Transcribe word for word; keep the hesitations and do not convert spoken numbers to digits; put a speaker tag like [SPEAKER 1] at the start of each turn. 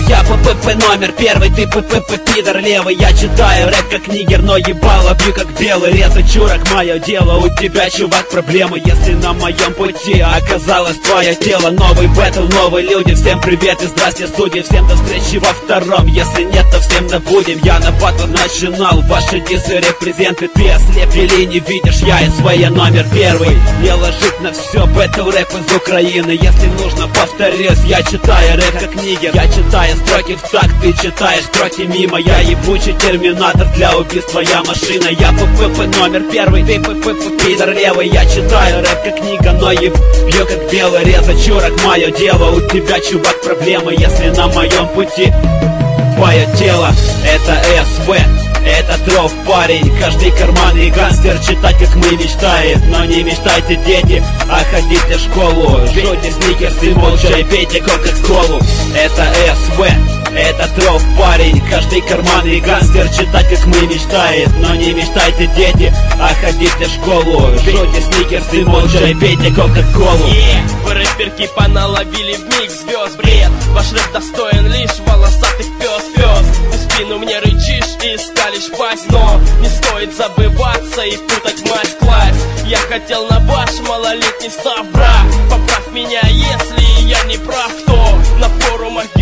[SPEAKER 1] Я ППП номер первый, ты ППП пидор левый. Я читаю рэп как нигер, но ебало бью как белый. Резать чурок мое дело, у тебя, чувак, проблемы. Если на моем пути оказалось твое тело. Новый бэтл, новые люди, всем привет и здрасте, студии. Всем до встречи во втором, если нет, то всем добудем. Я на батл начинал, ваши дисы репрезенты. Ты ослеп или не видишь, я и своя номер первый. Не ложить на все бэтл рэп из Украины. Если нужно, повторюсь, я читаю рэп как нигер. Я читаю строки в такт, ты читаешь строки мимо. Я ебучий терминатор, для убийства я машина. Я ППП номер первый, ты ППП пидор левый. Я читаю рэп как книга, но ебью как белый. Резать чурок мое дело, у тебя, чувак, проблемы. Если на моем пути твое тело, это СВ, это дров парень. Каждый карманный гангстер читать, как мы, мечтает. Но не мечтайте, дети, а ходите в школу. Жуйте сникерсы, молча и пейте кока-колу. Это СВ, это дров парень. Каждый карманный гангстер читать, как мы, мечтает. Но не мечтайте, дети, а ходите в школу. Жуйте сникерсы, молча и пейте кока-колу.
[SPEAKER 2] Yeah. Вы рэперки поналовили вмиг звезд, бред. Ваш рэп достоин лишь волосатых пёс, пёс. В спину мне рычишь и скалишь пасть, но не стоит забываться и путать мать-класс. Я хотел на ваш малолетний став, брат. Поправь меня, если я не прав, кто на форумах